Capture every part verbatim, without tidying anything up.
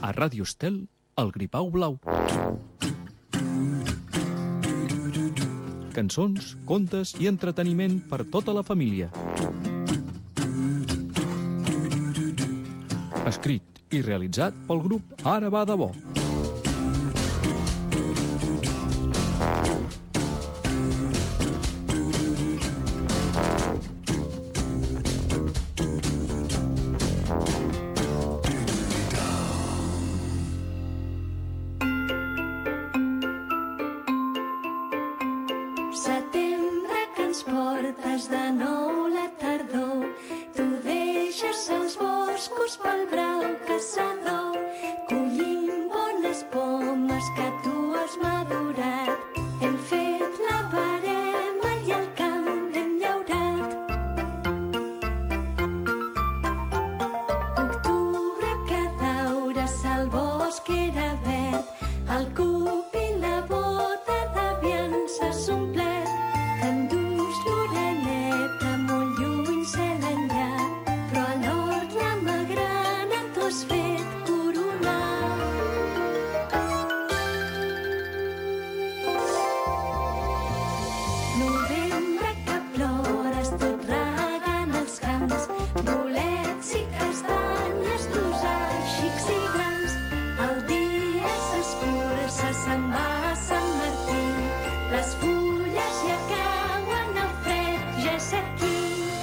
A Ràdio Estel, el Gripau Blau. Cançons, contes i entreteniment per tota la família. Escrit i realitzat pel grup Ara va de bo. Setembre que ens portes de nou la tardor, tu deixes els boscos pel brau caçador, collint bones pomes que tu has madurat. Hem fet la verema i el camp l'hem llaurat. Octubre que daures al bosc era verd, el cup i la bota d'aviam s'ha omplert. T'endús l'oreneta molt lluny cel enllà, però a l'hort la magrana t'ho has fet coronar. Novembre que plores tot regant els camps, bolets i castanyes, rosals, xics i grans. El dia s'escurça, se'n va a Sant Martí, les fulles ja cauen, el fred ja és aquí.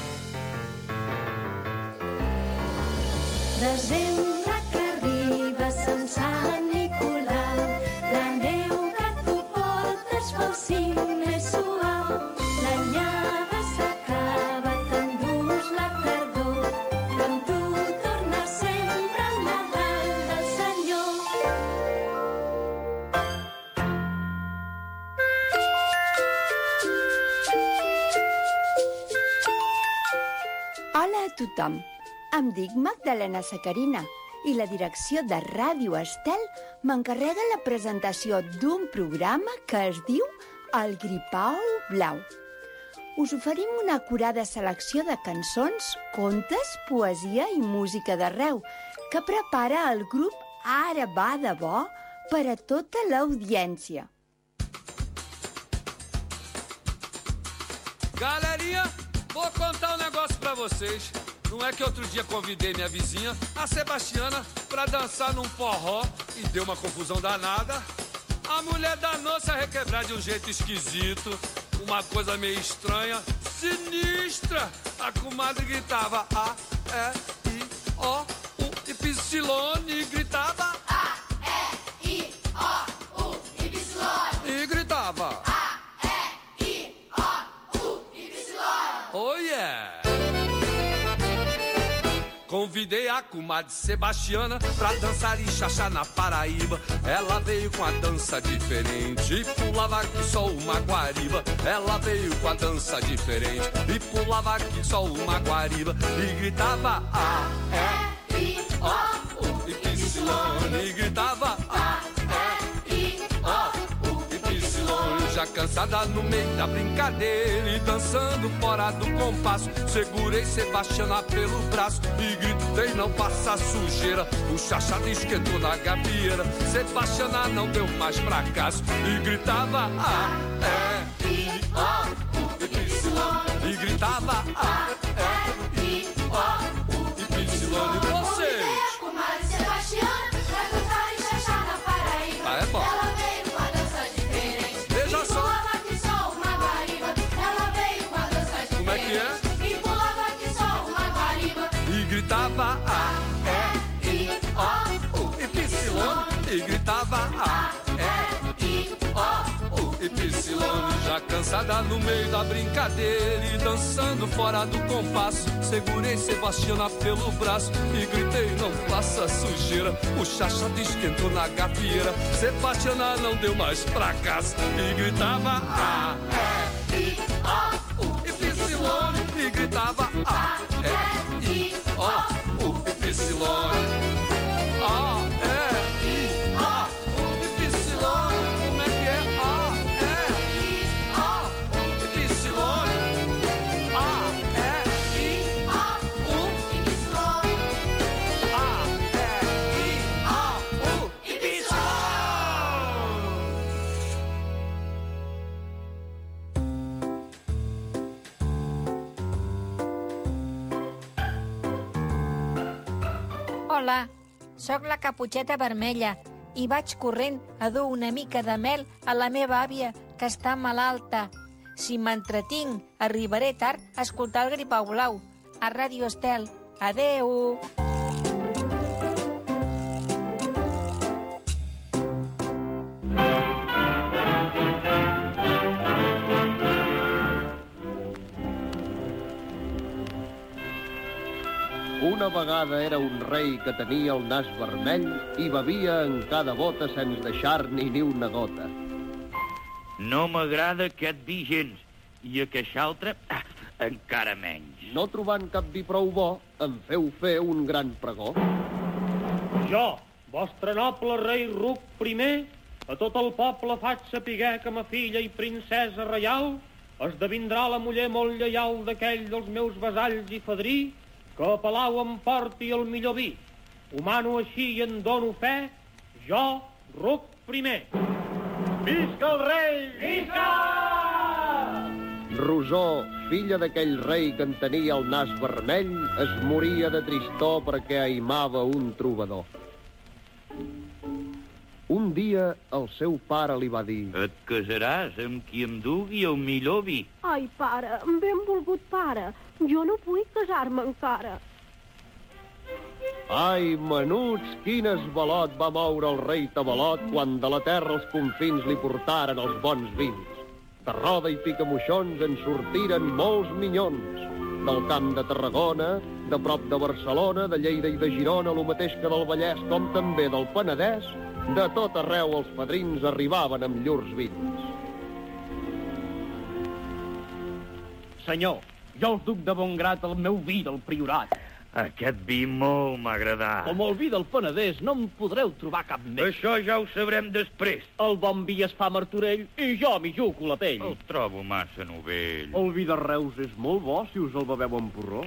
Desembre que arriba sense Sant Nicolau, la neu que tu portes pel cim més suau. L'anyada s'acaba, t'endús la tardor, però amb tu torna sempre el Nadal del Senyor. Hola a tothom, em dic Magdalena Sacarina i la direcció de Ràdio Estel m'encarrega la presentació d'un programa que es diu El Gripau Blau. Us oferim una acurada selecció de cançons, contes, poesia i música d'arreu que prepara el grup Ara va de bo per a tota l'audiència. Galerinha, vou contar um negócio pra vocês. Não é que outro dia convidei minha vizinha, a Sebastiana, pra dançar num forró e deu uma confusão danada. A mulher danou-se a requebrar de um jeito esquisito, uma coisa meio estranha, sinistra. A comadre gritava A, E, I, O, U e Psilone, gritava A, E, I, O, U e Psilone. E gritava A, E, I, O, U e Psilone. Oh yeah! Convidei a comadre Sebastiana pra dançar e chachar na Paraíba. Ela veio com a dança diferente e pulava que só uma guariba. Ela veio com a dança diferente e pulava que só uma guariba. E gritava A, E, I, O, U e Psilone. E gritava A, E, I, O, U e Psilone. Já cansada no meio da brincadeira e dançando fora do compasso, segurei Sebastiana pelo braço e gritei não passa sujeira. O chachado esquentou na gavieira, Sebastiana não deu mais fracasso e gritava A, E, I, O, U e Psilone. E gritava A, E, I, O, U e Psilone. Vocês! Comadre Sebastiana pra cantar e chachar na Paraíba. Ah, é bom. Ela veio com a dança diferente. Veja e só. pulava que só uma guariba. Ela veio com a dança diferente. Como é que é? E pulava que só uma guariba. E gritava A, E, I, O, U e Psilone. E gritava A, E, I, O, U e Psilone. Já cansada no meio da brincadeira e dançando fora do compasso, segurei Sebastiana pelo braço e gritei não faça sujeira. O chachado esquentou na gafieira, Sebastiana não deu mais fracasso e gritava A, E, I, O, U e Psilone. E gritava A, E, I, O, U e Psilone. A, E, I, O, U e Psilone. Como é que é? A, E, I, O, U e Psilone. A, E, I, O, U e Psilone. A, E, I, O, Hola, sóc la Caputxeta Vermella i vaig corrent a dur una mica de mel a la meva àvia, que està malalta. Si m'entretinc, arribaré tard a escoltar el Gripau Blau. A Ràdio Estel. Adeu! Una vegada era un rei que tenia el nas vermell i bevia en cada bota sense deixar-n'hi ni una gota. No m'agrada aquest vi gens, i aquest altre ah, encara menys. No trobant cap vi prou bo, em feu fer un gran pregó. Jo, vostre noble rei Ruc primer, a tot el poble faig sapiguer que ma filla i princesa reial esdevindrà la muller molt lleial d'aquell dels meus vasalls i fadrí, que a palau em porti el millor vi. Ho mano així i en dono fe, jo, Ruc primer. Visca el rei! Visca! Rosó, filla d'aquell rei que en tenia el nas vermell, es moria de tristor perquè aimava un trobador. Un dia el seu pare li va dir: Et casaràs amb qui em dugui el millor vi. Ai, pare, benvolgut pare, jo no vull casar-me encara. Ai, menuts, quin esvalot va moure el rei Tabalot quan de la terra els confins li portaren els bons vins. De Roda i Picamoixons en sortiren molts minyons. Del camp de Tarragona, de prop de Barcelona, de Lleida i de Girona, lo mateix que del Vallès, com també del Penedès, de tot arreu els padrins arribaven amb llurs vins. Senyor, jo us duc de bon grat el meu vi del Priorat. Aquest vi molt m'ha agradat. Com el vi del Penedès no en podreu trobar cap més. Això ja ho sabrem després. El bon vi es fa a Martorell i jo m'hi jugo la pell. El trobo massa novell. El vi de Reus és molt bo si us el beveu amb porró.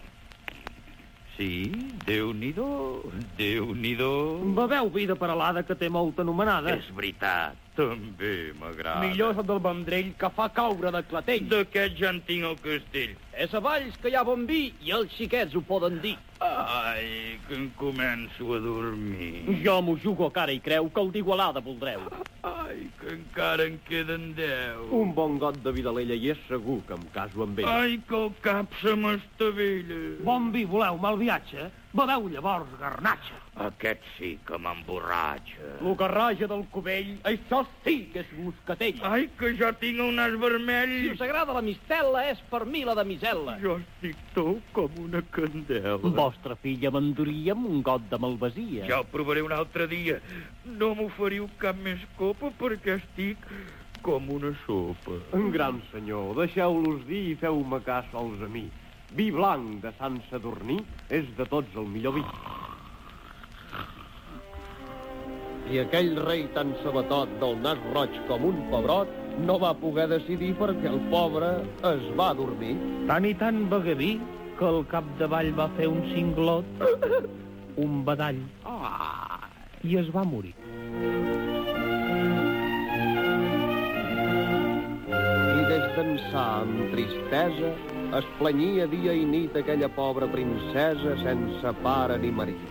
Sí, Déu-n'hi-do, Déu-n'hi-do. Beveu vi de Peralada, que té molta anomenada. És veritat, també m'agrada. Millor és el del Vendrell, que fa caure de clatell. D'aquest ja en tinc el castell. És a Valls que hi ha bon vi i els xiquets ho poden dir. Ai, que em començo a dormir. Jo m'ho jugo a cara i creu que el d'Igualada voldreu. Ai, que encara en queden deu. Un bon got de vi d'Alella i és segur que em caso amb ell. Ai, que el cap se m'estavella. Bon vi voleu, mal viatge? Beveu llavors garnatxa. Aquest sí que m'emborratxa. Lo que raja del cubell, això sí que és moscatell. Ai, que jo tinc el nas vermell. Si us agrada la mistela, és per mi la damisel·la. Jo estic tou com una candela. Vostra filla m'enduria amb un got de malvasia. Ja el provaré un altre dia. No m'oferiu cap més copa perquè estic com una sopa. En gran senyor, deixeu-los dir i feu-me cas sols a mi. Vi blanc de Sant Sadurní és de tots el millor vi. I aquell rei tan sabatot del nas roig com un pebrot no va poder decidir perquè el pobre es va dormir. Tant i tant begué vi que al capdavall va fer un cinglot, un badall, i es va morir. I des d'ençà amb tristesa es planyia dia i nit aquella pobra princesa sense pare ni marit.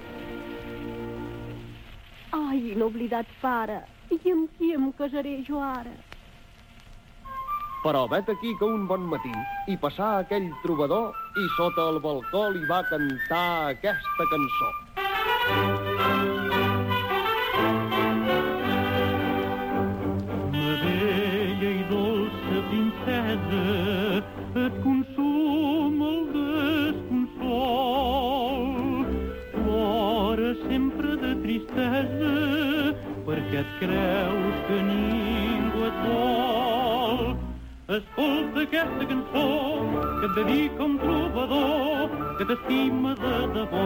Ai, inoblidat pare, i amb qui em casaré jo ara? Però vet aquí que un bon matí hi passà aquell trobador i sota el balcó li va cantar aquesta cançó. Ma bella i dolça princesa, et consuma el desconsol. Plora sempre de tristesa perquè et creus que ningú et vol. Escolta aquesta cançó que et dedica un trobador que t'estima de debò.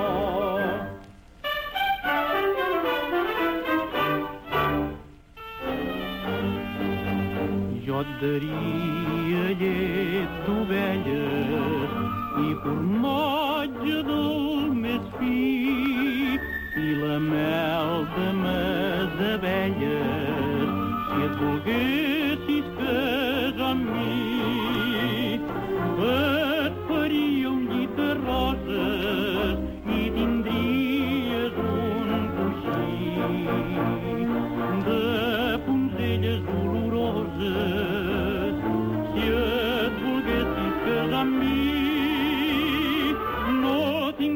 Jo et daria llet d'ovelles i formatge del més fi i la mel de mes abelles si et volguessis casar amb mi. Et faria un llit de roses i tindria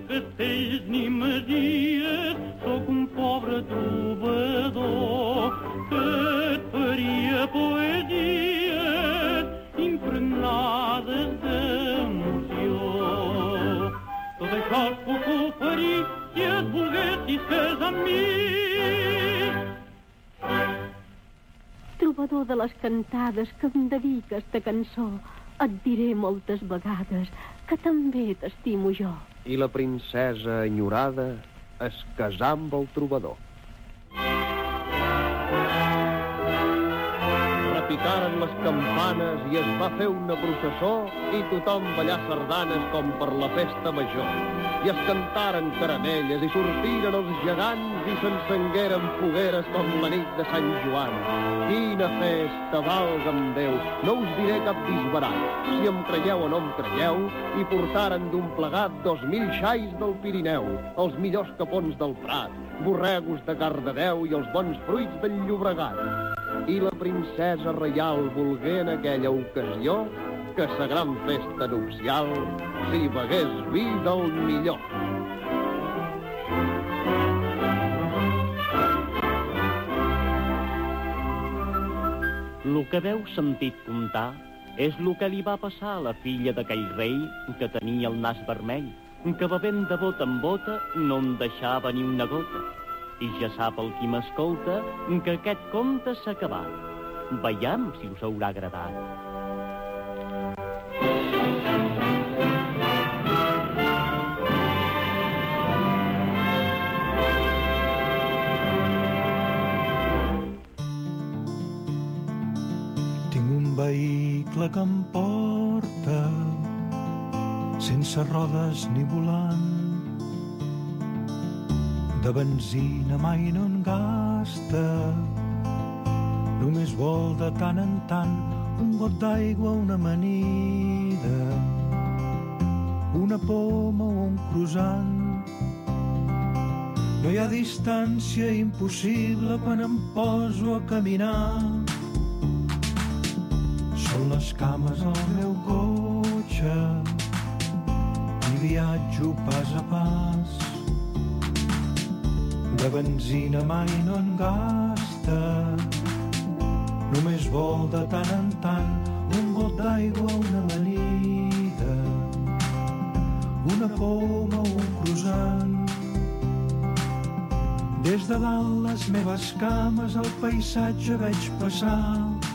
castells ni masies, sóc un pobre trobador que et faria poesies impregnades d'emoció. Tot això et puc oferir si et volguessis casar amb mi. Trobador de les cantades que em dedica esta cançó, et diré moltes vegades que també t'estimo jo. I la princesa enyorada es casà amb el trobador. Repicaren les campanes i es va fer una processó i tothom ballà sardanes com per la festa major. I es cantaren caramelles i sortiren els gegants i s'encengueren fogueres com la nit de Sant Joan. Quina festa, valga'm Déu! No us diré cap disbarat, si em creieu o no em creieu, i portaren d'un plegat dos mil xais del Pirineu, els millors capons del Prat, borregos de Cardedeu i els bons fruits del Llobregat. I la princesa reial volgué en aquella ocasió que sa gran festa nupcial s'hi begués vi del millor. Lo que veu sentit contar és lo que li va passar a la filla d'aquell rei que tenia el nas vermell, que bevent de bota en bota no en deixava ni una gota. I ja sap el qui m'escolta que aquest conte s'ha acabat. Veiem si us haurà agradat. Tinc un vehicle que em porta sense rodes ni volant. De benzina mai no en gasta, només vol de tant en tant un got d'aigua, una amanida, una poma o un croissant. No hi ha distància impossible quan em poso a caminar. Són les cames al meu cotxe i viatjo pas a pas. De benzina mai no en gasta, només vol de tant en tant un got d'aigua, una amanida, una poma o un croissant. Des de dalt les meves cames el paisatge veig passar.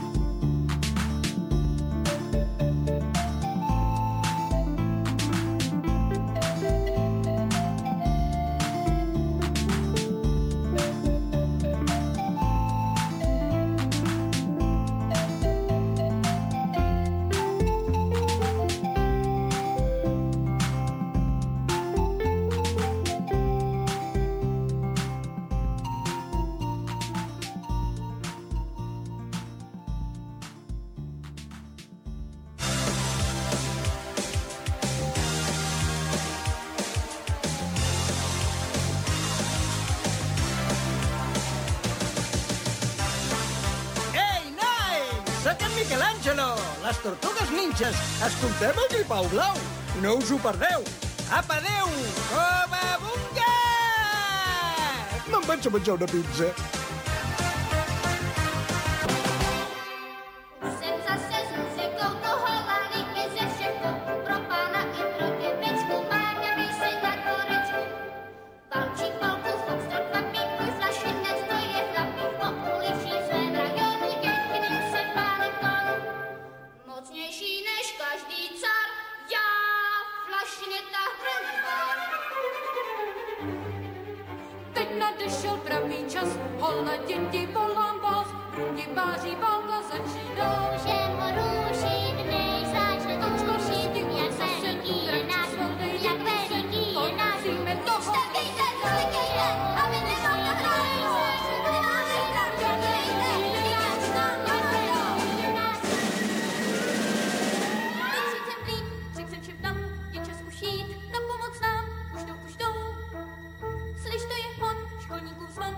Les tortugues ninxes, escoltem el Gripau Blau. No us ho perdeu. Apa, adéu! Coma bunga! Me'n vaig a menjar una pizza. Nadešel pravý čas, holé děti volám vás, průky báří válka začíná. Růžem růžím, než začne točko šít, jak veliký je náš vody, jak veliký je náš víme toho. Stavejte, zlikejte, aby nemohla hrát.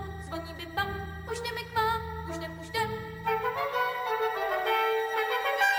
Zvoní by bam, už jdeme k vám, už nepuštěm.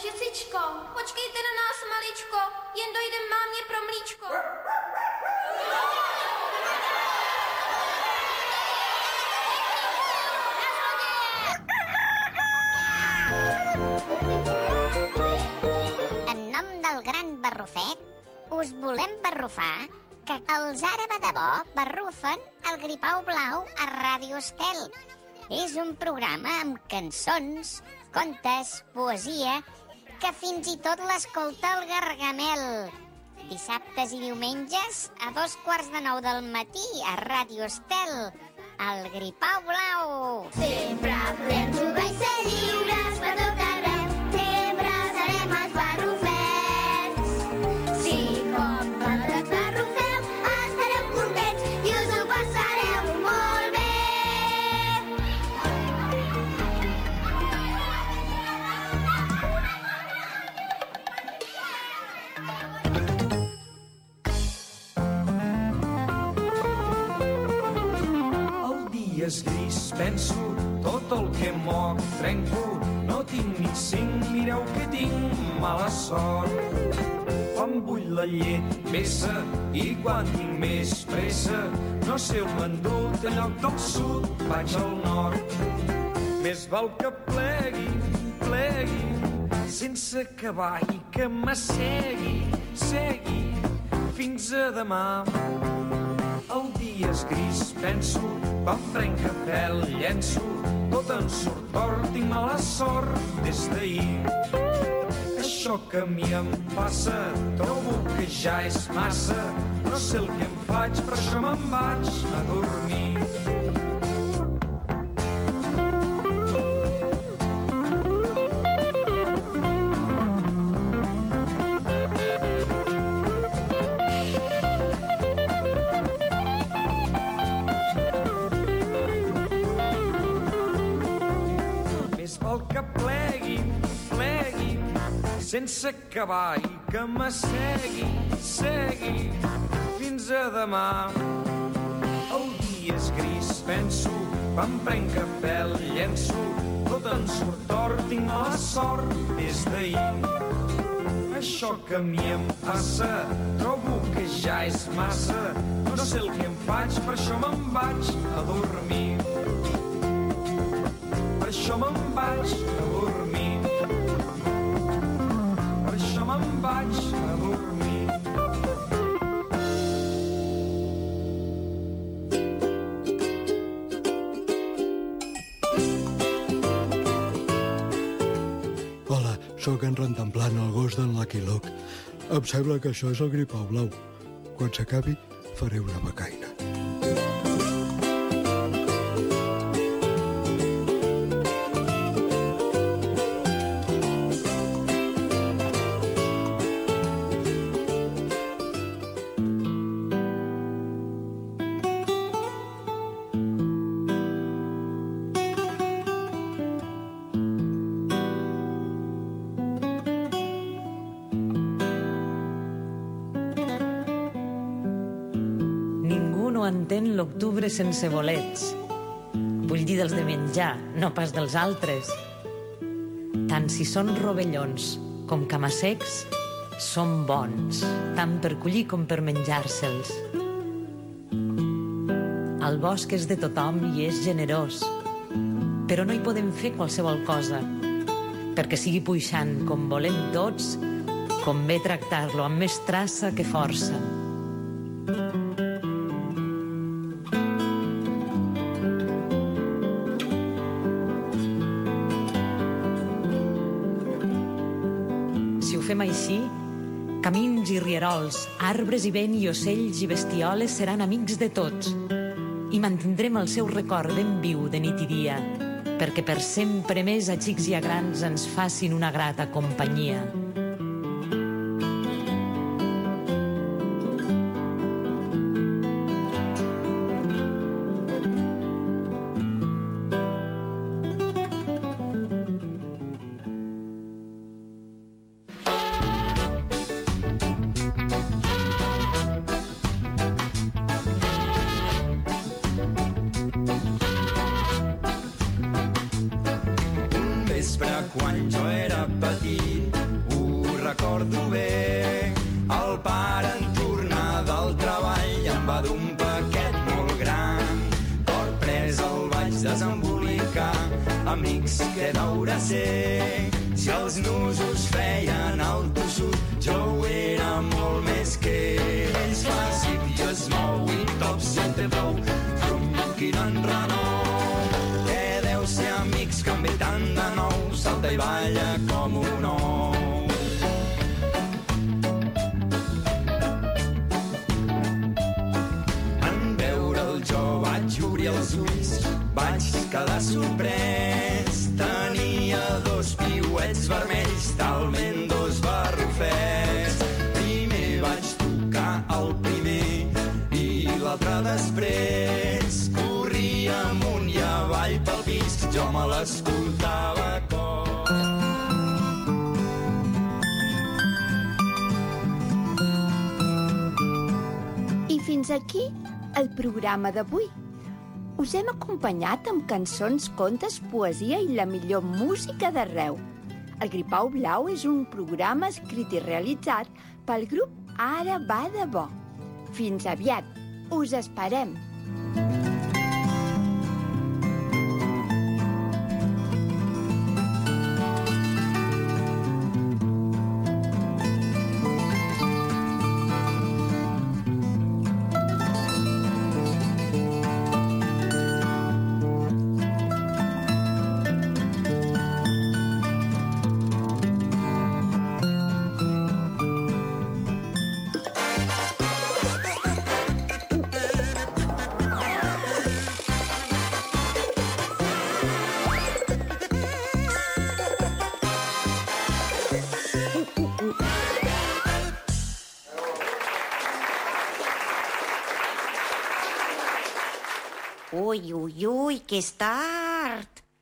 Žicičko, počkejte na nás, maličko, jen dojdem mámě pro mlíčko. En nom del gran Barrufet, us volem barrufar que els ara de debò barrufen el Gripau Blau a Ràdio Estel. És un programa amb cançons, contes, poesia, que fins i tot l'escolta el Gargamel. Dissabtes i diumenges a dos quarts de nou del matí a Ràdio Estel, el Gripau Blau. Sempre podem jugar i ser lliures per tot arreu. Sempre serem els barrufets. Si com vosaltres barrufeu, estareu contents i us ho passareu molt bé. El dia és gris, penso, tot el que moc trenco. No tinc ni cinc, mireu que tinc mala sort. Quan bull la llet vessa i quan tinc més pressa, no sé on m'han dut, en lloc del sud vaig al nord. Més val que plegui, plegui, sense acabar i que m'assegui, segui, fins a demà. El dia és gris, penso, quan prenc cafè el llenço, tot en surt or, tinc mala sort des d'ahir. Això que a mi em passa, trobo que ja és massa, no sé el que em faig, per això me'n vaig a dormir. Que plegui, plegui, sense acabar i que m'assegui, segui, fins a demà. El dia és gris, penso, quan prenc cafè el llenço, tot en surt or, tinc mala sort des d'ahir. Això que a mi em passa, trobo que ja és massa, no sé el que em faig, per això me'n vaig a dormir. Per això me'n vaig a dormir. Per això me'n vaig a dormir. Hola, sóc en Rentemplant, el gos d'en Lucky Luke. Em sembla que això és el Gripau Blau. Quan s'acabi, faré una becaina. Entén l'octubre sense bolets. Vull dir dels de menjar, no pas dels altres. Tant si són rovellons com camassecs, són bons, tant per collir com per menjar-se'ls. El bosc és de tothom i és generós, però no hi podem fer qualsevol cosa, perquè sigui puixant com volem tots, convé tractar-lo amb més traça que força. Fem així, camins i rierols, arbres i vent i ocells i bestioles seran amics de tots i mantindrem el seu record ben viu de nit i dia, perquè per sempre més a xics i a grans ens facin una grata companyia. Quan jo era petit recordo bé. El pare en tornar del treball em va d'un paquet molt gran. Cor pres el vaig desembolicar. Amics, què deurà ser? Si els nusos feien el tossut, jo ho era molt més que ells. Fa zip i es mou i top si en té prou, quin enrenou. Què deu ser, amics, que em ve tant de nou, salta i balla com un ou. En veure'l jo vaig obrir els ulls, vaig quedar sorprès. Tenia dos piuets vermells, talment dos barrufets. Primer vaig tocar el primer i l'altre després. Corria amunt i avall pel pis, jo me l'escoltava a cor. I fins aquí el programa d'avui. Us hem acompanyat amb cançons, contes, poesia i la millor música d'arreu. El Gripau Blau és un programa escrit i realitzat pel grup Ara va de bo. Fins aviat. Us esperem. Ui, ui, ui, què està